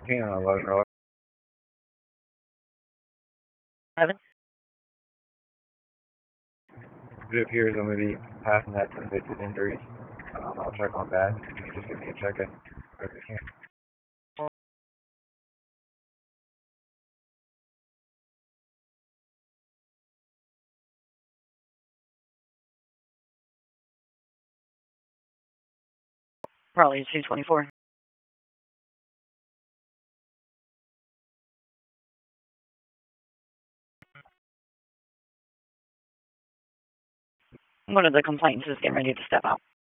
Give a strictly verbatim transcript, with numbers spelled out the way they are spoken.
Hang on, eleven. Eleven. It appears I'm going to be passing that to inflicted injuries. Um, I'll check on that. You can just give me a check in. Okay. Probably two twenty-four. One of the complainants is getting ready to step out.